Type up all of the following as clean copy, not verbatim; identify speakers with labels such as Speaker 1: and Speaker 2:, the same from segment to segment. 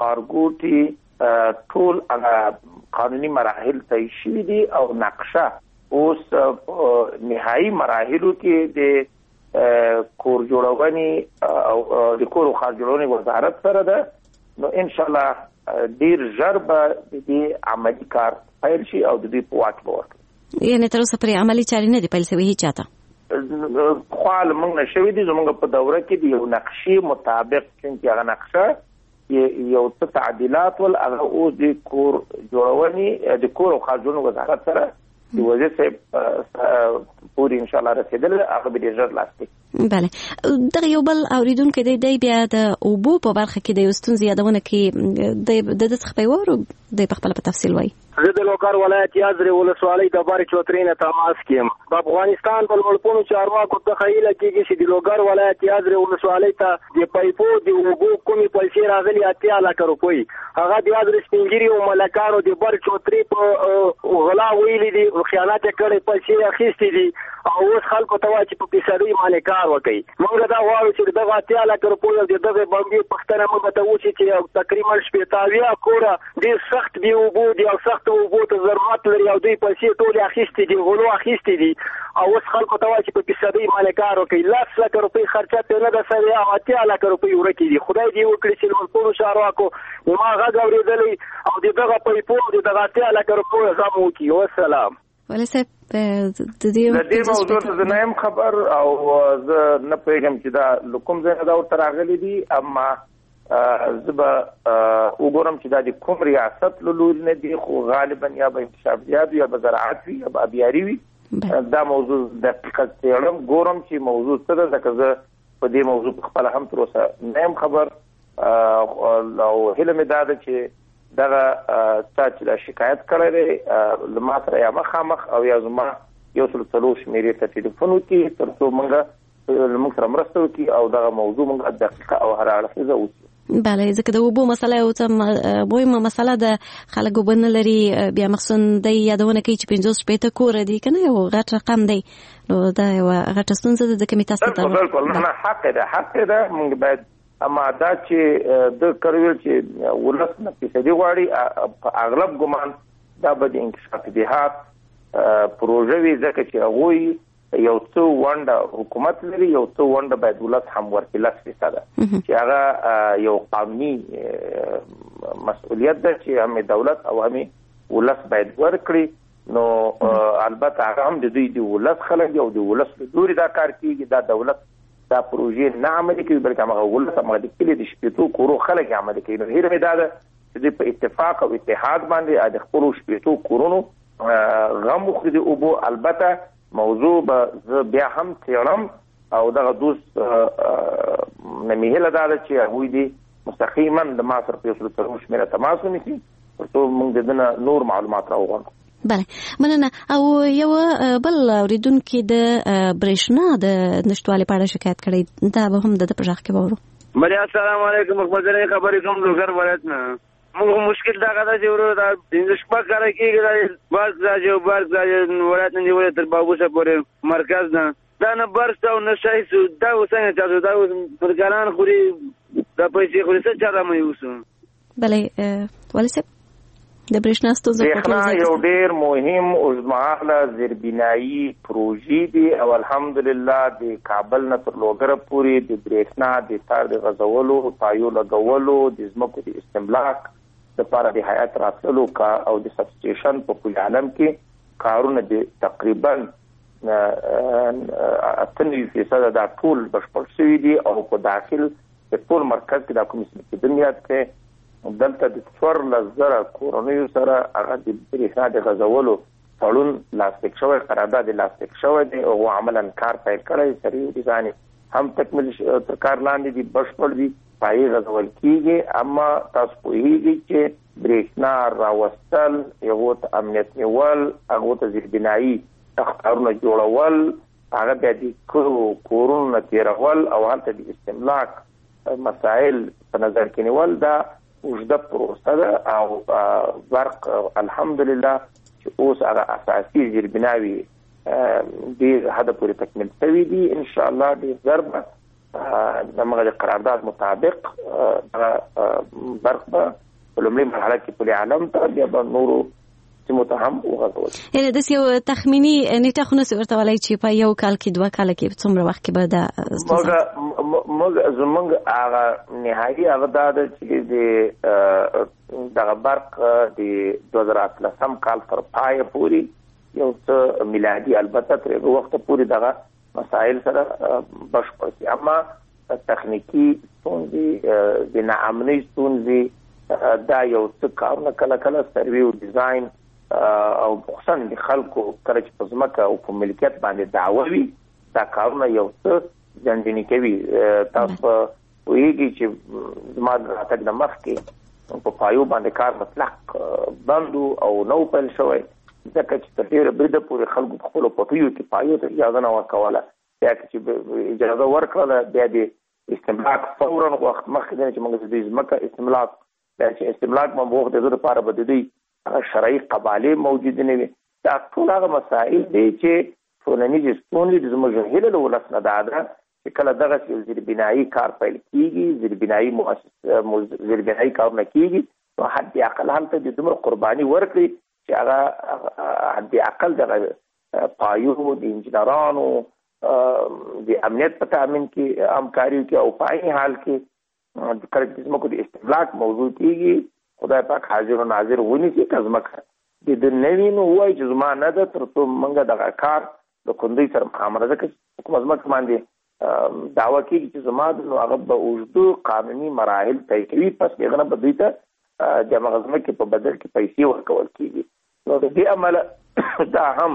Speaker 1: ښارګوټي ټول قانوني مراحل طی شوي دي او نقشه اوس نهایي مراحلو کې د کور جوړونې او د کور او ښار جوړونې وزارت سره ده. نو ان شاء الله ډیر ژر به د دې عملي کار پیل شي او د دې په واک به ورکړي.
Speaker 2: یعنې تر اوسه پرې عملي چارې نه دي پیل شوي هیڅ چاته؟
Speaker 1: خو موږ نه شوي دي. زموږ په دوره کې د یو نقشې مطابق چې هغه نقشه یو څه تعدیلات ول هغه اوس د کور جوړونې د کور او ښار جوړونې وزارت سره د وزیر صاحب پورې ان شاء الله رسیدل هغه به ډېر ژر لاس کوي.
Speaker 2: بله دغه یو بل اوریدونکی دی بیا د اوبو په برخه کې د یو ستونزې یادونه کوي د ده څخه به یې واورو دی په خپله په تفصیل وایي.
Speaker 3: زه د لوګر ولایت یازرې ولسوالۍ د بر چوترې نه تماس کیم. په افغانستان په لوړپوړو چارواکو څخه هیله کېږي چې د لوګر ولایت یازرې ولسوالۍ ته د پایپو د اوبو کومې پیسې راغلي 80 لکه روپۍ هغه د یازرې سپینګیري او ملکانو د بر چوترې په غلا ویلي دي خیانت کړي پیسې اخیستې دي او اوس خلکو ته وایي چې په فیصدي باندې کار وکړي. موږ دا غواړو چې دغه 80 لکه روپۍ او دغه باندې پښتنه موږ ته وشي چې تقریبا 80 کوره ډېر سخت دی اوبو دی او سخت اوبو ته ضرورت لري او دوی پیسې ټول اخیستې دي غلو اخیستې دي او اوس خلکو ته وایي چې په فیصدي باندې کار وکړي. 10 لکه روپۍ خرچه ته نه ده سوې او 80 لکه روپۍ ورکې دي. خدای دې وکړي چې لوړپوړو چارواکو ما غږ اورېدلی او د دغه پیپو او د دغه 80 لکه روپۍ زم وکړي. والسلام.
Speaker 2: ولې صاحب د
Speaker 1: دې موضوع ته نه يم خبر او زه نه پوهېږم چې دا کوم ځای نه دا ورته راغلي دي اما زه به وګورم چې دا د کوم ریاست له لوري نه دي خو غالبا یا به انکشافیات وي یا به زراعت وي یا به ابیاري وي. دا موضوع دقیقه څېړم ګورم چې موضوع څه ده ځکه زه په دې موضوع خپله هم تر اوسه نه یم خبر او هیله مې دا ده چې دغه چا چې دا شکایت کړی دی له ما سره یا مخامخ او یا زما 140 شمېرې ته ټلیفون وکړي تر څو موږ سره مرسته وکړي او دغه موضوع موږ دقیقه او هر اړخیزه وڅېړو.
Speaker 2: بله ځکه د اوبو مسله یو څه مهمه مسله ده. خلک اوبه نه لري بیا مخصوصا دی یادونه کوي چې 50 کوره دي که نه یو غټ رقم دی نو دا یوه غټه ستونزه ده ځکه مې تاسو ته
Speaker 1: بالکل نه حق ده موږ باید اما دا چې د کړویل چې ولس نه فیصدي غواړي په اغلب ګمان دا به د انکشاف جهاد پروژه وي ځکه چې هغوی یو څه ونډه حکومت لري یو څه ونډه باید ولس هم ورکړي 10% چې هغه یو قانوني مسؤلیت ده چې هم دولت او هم ولس باید ورکړي. نو البته هغه هم د دوی د ولس خلک او د ولس له لوري دا کار کیږي. دا دولت دا پروژې نه عملي کوي بلکې هغه ولس هغه د کلي د شپېتو کورو خلک عملي کوي. نو هیله مې دا ده چې دوی په اتفاق او اتحاد باندې د خپلو شپېتو کورونو غم وخوري د اوبو. البته موضوع به زه بیا هم څېړم او دغه دوست نه مې هیله دا ده چې هغوی دې مستقیما د ما سره په 140 شمېره تماس ونیسي تر څو موږ د ده نه نور معلومات راوغواړو.
Speaker 2: بله مننه. او یو بل اوریدونکي د برېښنا د نشتوالي په اړه شکایت کړی دا به هم د ده په غږ کې واورو.
Speaker 3: بله السلام علیکم مخبرې خبرې کوم لوګر ولایت نه. موږ مشکل دا ده چې ورو دا 15 کاره کېږي دا برق راځي ولایت نه نیولې تر بابوسه پورې مرکز نه دا نه برق او نه شایسو دا اوس څنګه چارو دا اوس پرګران خوري دا پیسې خوري څه چاره مې اوسو.
Speaker 2: بله ولې صاحب د برېښنا ستونزه
Speaker 1: یو ډېر مهم اوږدمهاله زیربنایي پروژې دي او الحمدلله د کابل نه تر لوګره پورې د برېښنا د تار د غځولو پایو لګولو د ځمکو د استملاک دپاره د هیات راتللو او د سبسټیشن په کل عالم کې کارونه د تقریبا 98% دا ټول بشپړ شوي دي او په داخل د ټول مرکز کې دا کوم بنیاد کې دلته د 14,000 کورنیو سره هغه د برېښنا د غځولو تړون لاسلیک شوی قرارداد لاسلیک شوی دی او عملاً کار پیل کړی سریع ډیزاین هم تکمیل تر کار لاندې دي بشپړ دي پای غځول کیږي. اما تاسو پوهیږئ چې برېښنا راوستل یو ته امنیت نیول هغه ته زیربنایي تختارونه جوړول هغه د کورونو تیرول او هلته د استملاک مسائل په نظر کې نیول دا اوږده پروسه ده او برق الحمدلله چې اوس هغه اساسي زیربناوي ډېر حده پورې تکمیل شوي دي. انشاءالله ډېر ژر به دغه قرارداد مطابق برق به په لومړي مرحله کې پولي عالم ته بیا به نورو سیمو ته هم وغځول.
Speaker 2: یعنې داسې یو تخمیني نیټه خو نسي ورته ویلی چې په یو کال کې 2 کاله کې څومره وخت کې به دا
Speaker 1: زموږ هغه نهایي هغه دا ده چې د دغه برق د 2018 کال تر پایه پورې یو څه میلادي البته تر هغه وخته پورې دغه مسایل سره بشپړ شي. اما تخنیکي ستونزې د ناامنۍ ستونزې دا یو څه کارونه کله کله سروي او ډیزاین او خصوصا د خلکو کله چې په ځمکه او په ملکیت باندې دعوه وي دا کارونه یو څه ځنډنې کوي. تاسو پوهېږئ چې زما د راتګ نه مخکې په پایو باندې کار مطلق بند او نو پیل شوی ځکه چې تر ډېره بریده پورې خلکو په خپلو پټیو کې پایو ته اجازه نه ورکوله. بیا چې اجازه ورکړله بیا د استملاک فورا وخت مخکې دی چې موږ د دوی ځمکه استملاک بیا چې استملاک مبوغ د دې لپاره به د دوی شرعي قبالې موجود نه وي. دا ټول هغه مسایل دي چې ټولنیزې ستونزې د زموږ هیله له ولس نه دا ده چې کله دغسې یو زیربنایي کار پیل کېږي زیربنایي کارونه کېږي نو حد اقل هلته د دومره قرباني ورکړي چې هغه حد اقل دغه پایو د انجینرانو د امنیت په تامین کې همکاري وکړي او په عین حال کې کله چې زموږ د استملاک موضوع کېږي خدای پاک حاضر و ناظر ونیسي که ځمکه د نوي نو ووایي چې زما نه ده تر څو موږ دغه کار د کندوی سره مخامله ځکه چې کومه ځمکه باندې دعوه کېږي چې زما ده نو هغه به اوږده قانوني مراحل طی کوي پس هغه نه به دوی ته د همغه ځمکې په بدل کې پیسې ورکول کېږي. نو د دې امله دا هم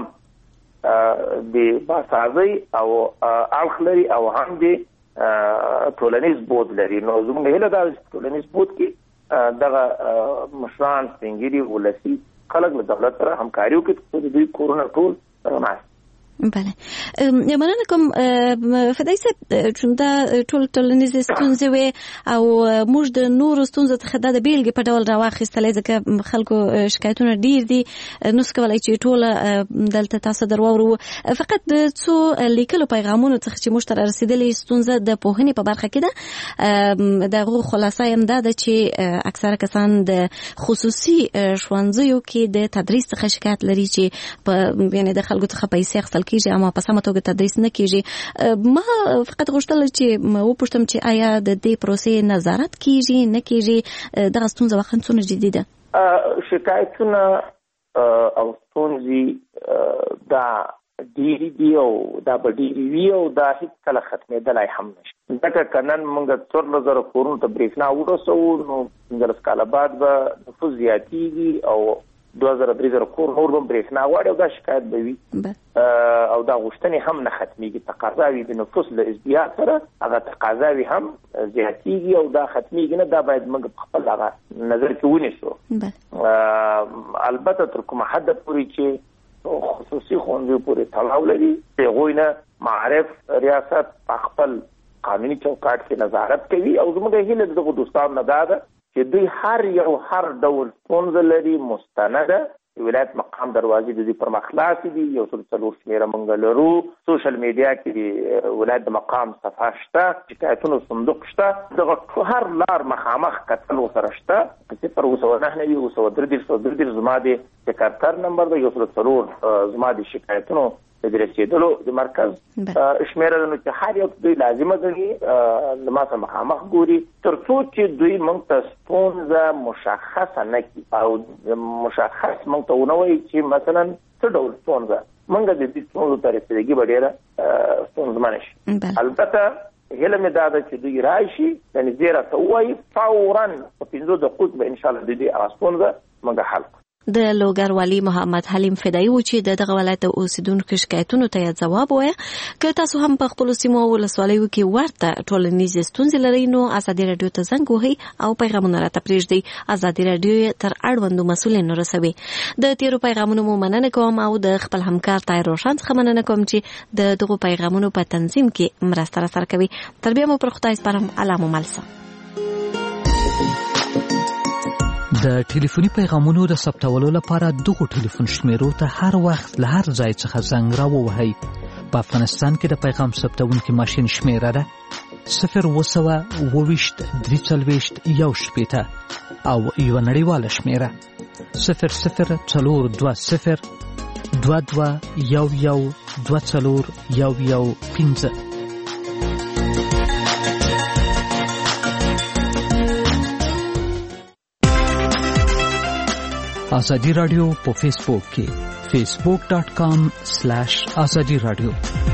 Speaker 1: د باسازۍ او اړخ لري او هم د ټولنیز بود لري. نو زموږ هیله دا چې ټولنیز بود کې دغه مشران سپینګیري ولسي خلک له دولت سره همکاري وکړي چې دوی کورونه ټول رڼا شي.
Speaker 2: بله مننه کوم فدای صاحب چون دا ټولنیزې ستونزې وې او موږ د نورو ستونزو څخه د بیلګې په ډول راواخیستلی ځکه خلکو شکایتونه ډیر دي نو څه کولی چې ټوله دلته تاسو در واورو. فقط د څو لیکلو پیغامونو څخه چې موږ ته رارسېدلې ستونزه د پوهنې په برخه کې ده د هغو خلاصه یې هم دا ده چې اکثره کسان د خصوصي ښوونځیو کې د تدریس څخه شکایت لري چې یعنې د خلکو څخه پیسې اخیستل کیږي اما په سمه توګه تدریس نه کیږي. ما فقط غوښتل چې وپوښتم چې آیا د دې پروسې نظارت کیږي نه کیږي دغه ستونزه واقعا څومره جدي ده؟
Speaker 1: شکایتونه او ستونزې دا ډېرې دي او دا به ډېرې وي او دا هېڅکله ختمېدلی هم نشي ځکه که نن موږ 14,000 کورونو ته برېښنا ورسوو نو 15 کاله بعد به نفوس زیاتېږي او 2,000-3,000 کور نور به برېښنا غواړي او دا شکایت به وي او دا غوښتنې هم نه ختمېږي. تقاضاوي د نفوس له ازدیاد سره هغه تقاضاوي هم زیاتېږي او دا ختمېږي نه. دا باید موږ په خپل هغه نظر کې ونیسو. البته تر کومه حده پورې چې خصوصي ښوونځیو پورې تړاو لري د هغوی نه معارف ریاست په خپل قانوني چوکاټ کې نظارت کوي او زموږ هیله د دغو دوستانو نه دا ده چې دوی هر ډول ستونزه لري مستنده ولایت مقام دروازې د دې پر مخ خلاصې دي. 104 شمېره موږ لرو. سوشل میډیا کې د ولایت د مقام صفحه شته شکایتونو صندوق شته. دغه هر لار مخامخ کتل ورسره شته. 029 زما د سکرتر نمبر دی 104 زما د شکایتونو د رسیدلو د مرکز شمیره نو چې هر یو دوی لازمه ګڼي د ما سره مخامخ ګوري تر څو چې دوی موږ ته ستونزه مشخصه نه کړي او مشخص موږ ته ونه وایي چې مثلا څه ډول ستونزه موږ د دې ستونزو ته رسیدګي به ډېره ستونزمنه شي. البته هیله مې دا ده چې دوی راشي یعنې دې راته ووایي فورا په 15 دقیقو به انشاءالله د دې هغه ستونزه موږ حل کړو.
Speaker 2: د لوګر والي محمد حلیم فدایي و چې دغه ولایت اوسیدونکو شکایتونو ته ځواب وایي که تاسو هم په خپل سیمو او ولسوالیو کې ورته ټولنیزې ستونزې لرئ نو ازادي راډیو ته زنګ وهئ او پیغامونه راته پرېږدئ. ازادي راډیو تر اړوندو مسؤلینو رسوي. د تیرو پیغامونو مو مننه کوم او د خپل همکار طاهر روشن څخه مننه کوم چې د دغو پیغامونو په تنظیم کې مرسته راسره کوي. تر بیا مو پر خدای سپارم. الله مو مل شه.
Speaker 4: د ټلیفوني پیغامونو د ثبتولو لپاره دغو ټلیفون شمیرو ته هر وخت له هر ځای څخه زنګ راووهئ. په افغانستان کې د پیغام ثبتونکي ماشین شمیره ده 0202341 او یو نړیواله شمیره 00402211241115. ازادي رادیو په فیسبوک کې facebook.com/azadi radio